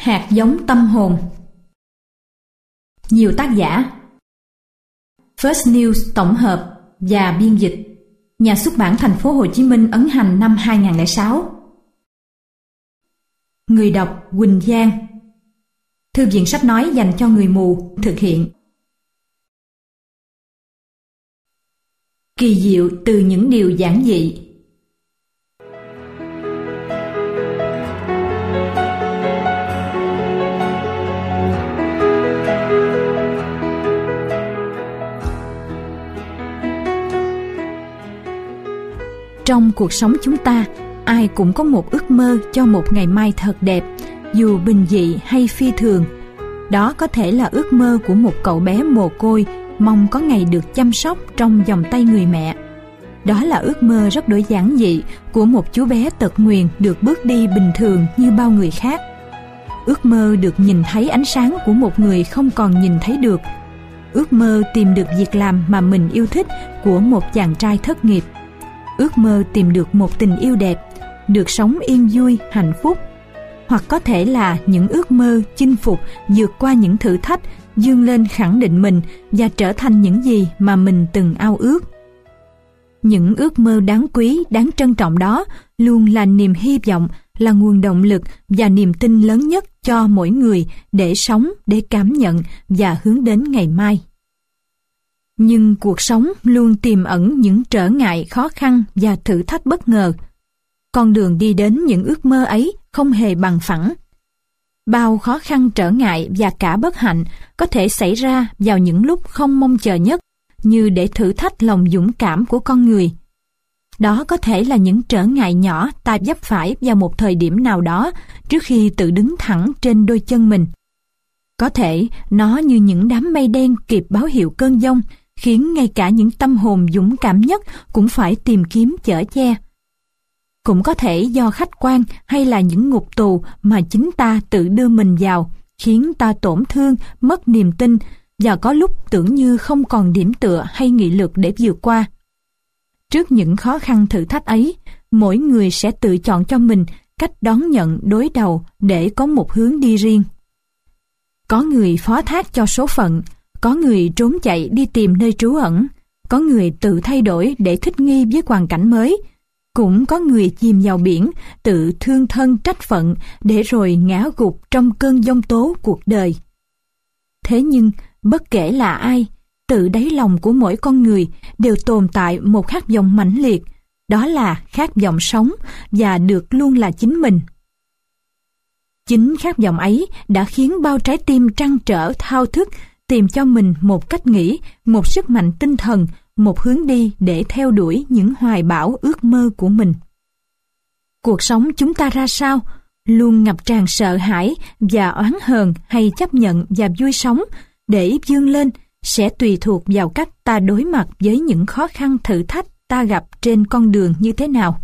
Hạt giống tâm hồn. Nhiều tác giả. First News tổng hợp và biên dịch. Nhà xuất bản Thành phố Hồ Chí Minh ấn hành năm 2006. Người đọc Quỳnh Giang. Thư viện sách nói dành cho người mù thực hiện. Kỳ diệu từ những điều giản dị. Trong cuộc sống chúng ta, ai cũng có một ước mơ cho một ngày mai thật đẹp, dù bình dị hay phi thường. Đó có thể là ước mơ của một cậu bé mồ côi mong có ngày được chăm sóc trong vòng tay người mẹ. Đó là ước mơ rất đổi giản dị của một chú bé tật nguyền được bước đi bình thường như bao người khác. Ước mơ được nhìn thấy ánh sáng của một người không còn nhìn thấy được. Ước mơ tìm được việc làm mà mình yêu thích của một chàng trai thất nghiệp. Ước mơ tìm được một tình yêu đẹp, được sống yên vui, hạnh phúc. Hoặc có thể là những ước mơ chinh phục, vượt qua những thử thách, vươn lên khẳng định mình và trở thành những gì mà mình từng ao ước. Những ước mơ đáng quý, đáng trân trọng đó luôn là niềm hy vọng, là nguồn động lực và niềm tin lớn nhất cho mỗi người để sống, để cảm nhận và hướng đến ngày mai. Nhưng cuộc sống luôn tiềm ẩn những trở ngại, khó khăn và thử thách bất ngờ. Con đường đi đến những ước mơ ấy không hề bằng phẳng. Bao khó khăn, trở ngại và cả bất hạnh có thể xảy ra vào những lúc không mong chờ nhất, như để thử thách lòng dũng cảm của con người. Đó có thể là những trở ngại nhỏ ta vấp phải vào một thời điểm nào đó trước khi tự đứng thẳng trên đôi chân mình. Có thể nó như những đám mây đen kịp báo hiệu cơn giông, khiến ngay cả những tâm hồn dũng cảm nhất cũng phải tìm kiếm chở che. Cũng có thể do khách quan hay là những ngục tù mà chính ta tự đưa mình vào, khiến ta tổn thương, mất niềm tin và có lúc tưởng như không còn điểm tựa hay nghị lực để vượt qua. Trước những khó khăn thử thách ấy, mỗi người sẽ tự chọn cho mình cách đón nhận, đối đầu để có một hướng đi riêng. Có người phó thác cho số phận, có người trốn chạy đi tìm nơi trú ẩn, có người tự thay đổi để thích nghi với hoàn cảnh mới, cũng có người chìm vào biển, tự thương thân trách phận để rồi ngã gục trong cơn giông tố cuộc đời. Thế nhưng, bất kể là ai, tự đáy lòng của mỗi con người đều tồn tại một khát vọng mãnh liệt, đó là khát vọng sống và được luôn là chính mình. Chính khát vọng ấy đã khiến bao trái tim trăn trở thao thức tìm cho mình một cách nghĩ, một sức mạnh tinh thần, một hướng đi để theo đuổi những hoài bão ước mơ của mình. Cuộc sống chúng ta ra sao? Luôn ngập tràn sợ hãi và oán hờn hay chấp nhận và vui sống để vươn lên sẽ tùy thuộc vào cách ta đối mặt với những khó khăn thử thách ta gặp trên con đường như thế nào.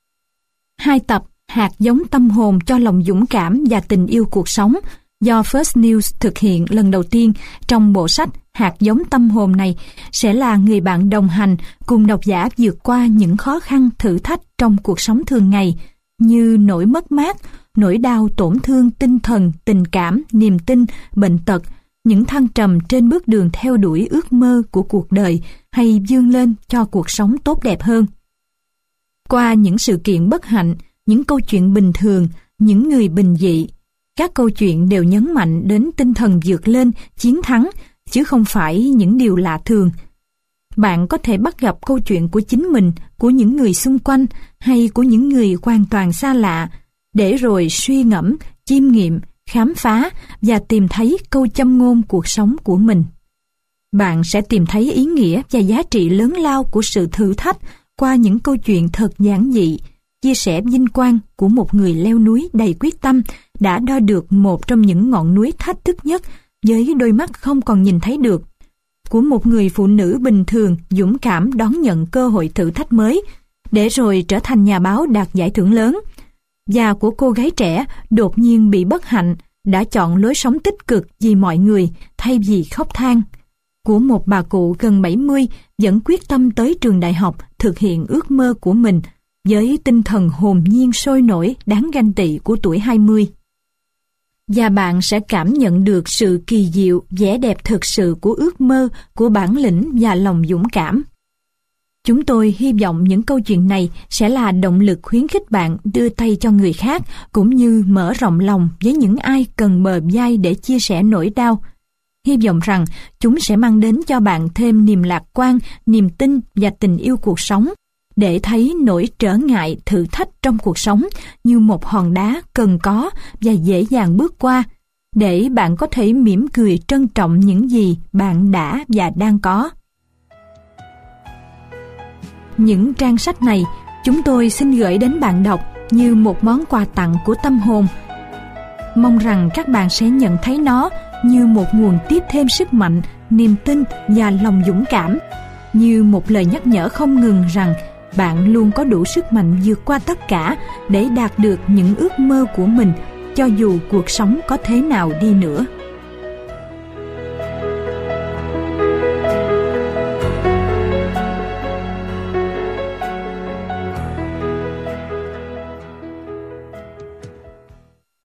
2 tập Hạt giống tâm hồn cho lòng dũng cảm và tình yêu cuộc sống do First News thực hiện lần đầu tiên trong bộ sách Hạt giống tâm hồn này sẽ là người bạn đồng hành cùng độc giả vượt qua những khó khăn thử thách trong cuộc sống thường ngày như nỗi mất mát, nỗi đau tổn thương tinh thần, tình cảm, niềm tin, bệnh tật, những thăng trầm trên bước đường theo đuổi ước mơ của cuộc đời hay vươn lên cho cuộc sống tốt đẹp hơn. Qua những sự kiện bất hạnh, những câu chuyện bình thường, những người bình dị, các câu chuyện đều nhấn mạnh đến tinh thần vượt lên, chiến thắng, chứ không phải những điều lạ thường. Bạn có thể bắt gặp câu chuyện của chính mình, của những người xung quanh hay của những người hoàn toàn xa lạ, để rồi suy ngẫm, chiêm nghiệm, khám phá và tìm thấy câu châm ngôn cuộc sống của mình. Bạn sẽ tìm thấy ý nghĩa và giá trị lớn lao của sự thử thách qua những câu chuyện thật giản dị, chia sẻ vinh quang của một người leo núi đầy quyết tâm đã đo được một trong những ngọn núi thách thức nhất với đôi mắt không còn nhìn thấy được, của một người phụ nữ bình thường dũng cảm đón nhận cơ hội thử thách mới để rồi trở thành nhà báo đạt giải thưởng lớn, và của cô gái trẻ đột nhiên bị bất hạnh đã chọn lối sống tích cực vì mọi người thay vì khóc than, của một bà cụ gần 70 vẫn quyết tâm tới trường đại học thực hiện ước mơ của mình với tinh thần hồn nhiên sôi nổi đáng ganh tị của tuổi 20. và bạn sẽ cảm nhận được sự kỳ diệu, vẻ đẹp thực sự của ước mơ, của bản lĩnh và lòng dũng cảm. Chúng tôi hy vọng những câu chuyện này sẽ là động lực khuyến khích bạn đưa tay cho người khác, cũng như mở rộng lòng với những ai cần bờ vai để chia sẻ nỗi đau. Hy vọng rằng chúng sẽ mang đến cho bạn thêm niềm lạc quan, niềm tin và tình yêu cuộc sống, để thấy nỗi trở ngại, thử thách trong cuộc sống như một hòn đá cần có và dễ dàng bước qua, để bạn có thể mỉm cười trân trọng những gì bạn đã và đang có. Những trang sách này chúng tôi xin gửi đến bạn đọc như một món quà tặng của tâm hồn. Mong rằng các bạn sẽ nhận thấy nó như một nguồn tiếp thêm sức mạnh, niềm tin và lòng dũng cảm, như một lời nhắc nhở không ngừng rằng bạn luôn có đủ sức mạnh vượt qua tất cả để đạt được những ước mơ của mình, cho dù cuộc sống có thế nào đi nữa.